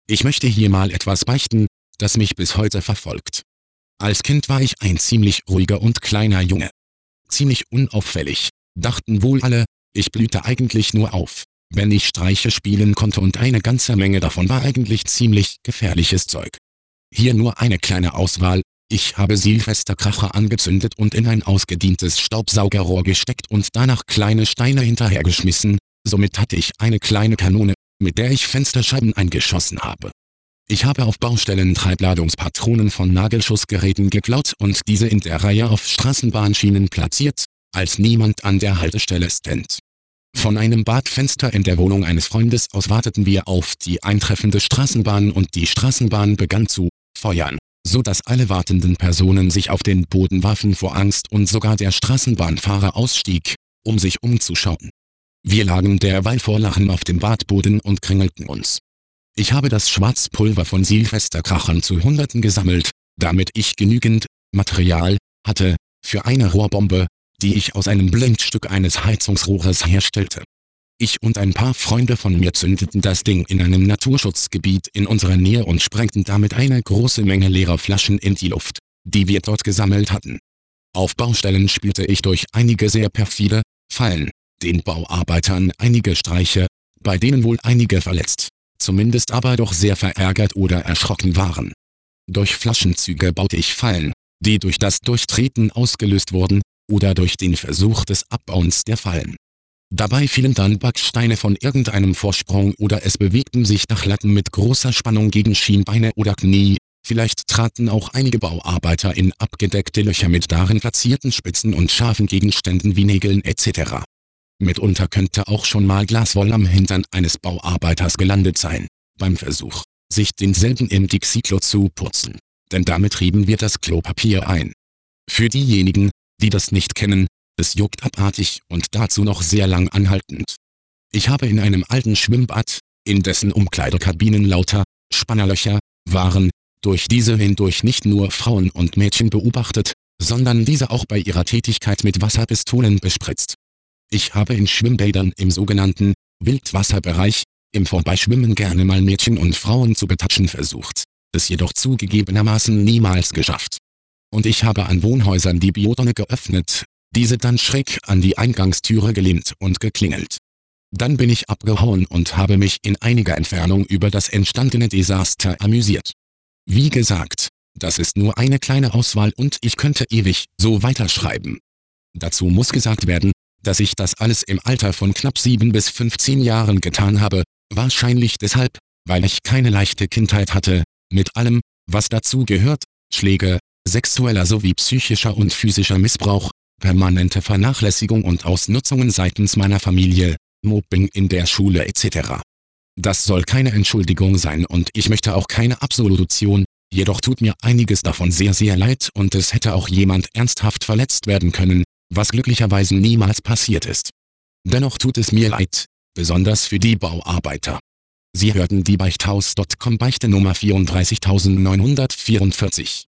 Ich möchte hier mal etwas beichten, das mich bis heute verfolgt. Als Kind war ich ein ziemlich ruhiger und kleiner Junge. Ziemlich unauffällig, dachten wohl alle, ich blühte eigentlich nur auf, wenn ich Streiche spielen konnte, und eine ganze Menge davon war eigentlich ziemlich gefährliches Zeug. Hier nur eine kleine Auswahl: Ich habe Silvesterkracher angezündet und in ein ausgedientes Staubsaugerrohr gesteckt und danach kleine Steine hinterhergeschmissen. Somit hatte ich eine kleine Kanone, mit der ich Fensterscheiben eingeschossen habe. Ich habe auf Baustellen Treibladungspatronen von Nagelschussgeräten geklaut und diese in der Reihe auf Straßenbahnschienen platziert, als niemand an der Haltestelle stand. Von einem Badfenster in der Wohnung eines Freundes aus warteten wir auf die eintreffende Straßenbahn und die Straßenbahn begann zu feuern, so dass alle wartenden Personen sich auf den Boden warfen vor Angst und sogar der Straßenbahnfahrer ausstieg, um sich umzuschauen. Wir lagen derweil vor Lachen auf dem Badboden und kringelten uns. Ich habe das Schwarzpulver von Silvesterkrachern zu Hunderten gesammelt, damit ich genügend Material hatte für eine Rohrbombe, die ich aus einem Blendstück eines Heizungsrohres herstellte. Ich und ein paar Freunde von mir zündeten das Ding in einem Naturschutzgebiet in unserer Nähe und sprengten damit eine große Menge leerer Flaschen in die Luft, die wir dort gesammelt hatten. Auf Baustellen spielte ich durch einige sehr perfide Fallen den Bauarbeitern einige Streiche, bei denen wohl einige verletzt, zumindest aber doch sehr verärgert oder erschrocken waren. Durch Flaschenzüge baute ich Fallen, die durch das Durchtreten ausgelöst wurden, oder durch den Versuch des Abbauens der Fallen. Dabei fielen dann Backsteine von irgendeinem Vorsprung oder es bewegten sich Dachlatten mit großer Spannung gegen Schienbeine oder Knie, vielleicht traten auch einige Bauarbeiter in abgedeckte Löcher mit darin platzierten spitzen und scharfen Gegenständen wie Nägeln etc. Mitunter könnte auch schon mal Glaswolle am Hintern eines Bauarbeiters gelandet sein, beim Versuch, sich denselben im Dixie-Klo zu putzen, denn damit rieben wir das Klopapier ein. Für diejenigen, die das nicht kennen, es juckt abartig und dazu noch sehr lang anhaltend. Ich habe in einem alten Schwimmbad, in dessen Umkleidekabinen lauter Spannerlöcher waren, durch diese hindurch nicht nur Frauen und Mädchen beobachtet, sondern diese auch bei ihrer Tätigkeit mit Wasserpistolen bespritzt. Ich habe in Schwimmbädern im sogenannten Wildwasserbereich im Vorbeischwimmen gerne mal Mädchen und Frauen zu betatschen versucht, es jedoch zugegebenermaßen niemals geschafft. Und ich habe an Wohnhäusern die Biotonne geöffnet, diese dann schräg an die Eingangstüre gelehnt und geklingelt. Dann bin ich abgehauen und habe mich in einiger Entfernung über das entstandene Desaster amüsiert. Wie gesagt, das ist nur eine kleine Auswahl und ich könnte ewig so weiterschreiben. Dazu muss gesagt werden, dass ich das alles im Alter von knapp 7 bis 15 Jahren getan habe, wahrscheinlich deshalb, weil ich keine leichte Kindheit hatte, mit allem, was dazu gehört: Schläge, sexueller sowie psychischer und physischer Missbrauch, permanente Vernachlässigung und Ausnutzungen seitens meiner Familie, Mobbing in der Schule etc. Das soll keine Entschuldigung sein und ich möchte auch keine Absolution, jedoch tut mir einiges davon sehr sehr leid und es hätte auch jemand ernsthaft verletzt werden können, was glücklicherweise niemals passiert ist. Dennoch tut es mir leid, besonders für die Bauarbeiter. Sie hörten die Beichthaus.com Beichte Nummer 34944.